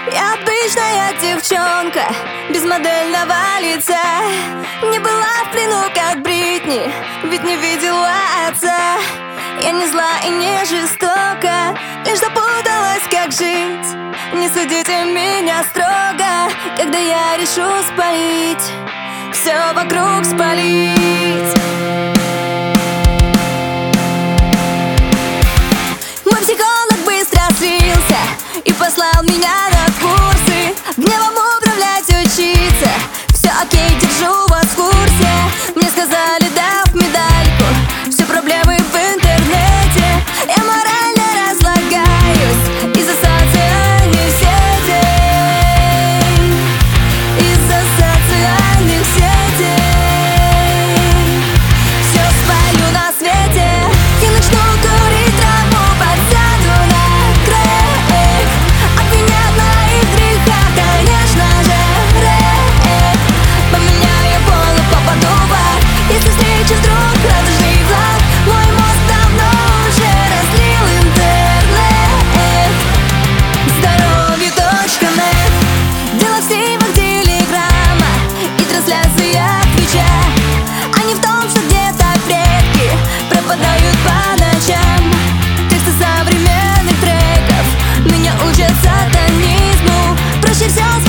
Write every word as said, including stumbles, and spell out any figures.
Я обычная девчонка, без модельного лица. Не была в плену, как Бритни, ведь не видела отца. Я не зла и не жестока, лишь запуталась, как жить. Не судите меня строго, когда я решу спалить, все вокруг спалить. Мой психолог быстро слился и послал меня на курсы. Гневом управлять учиться, все окей, держу вас в курсе. Мне сказали, дав медальку, все проблемы в интернете. Я морально разлагаюсь из-за социальных сетей, из-за социальных сетей. Все спалю на свете, я начну курить траву, подсяду на крэк. Обвинят в моих грехах, конечно же, рэп. Поменяю пол и попаду в ад, если встречу вдруг радужный флаг. Мой мозг давно уже разлил интернет. Здоровье точка нет. Дело в стримах телеграмма и трансляциях твича, а не в том, что где-то предки пропадают по ночам. Тексты современных треков меня учат сатанизму. Проще все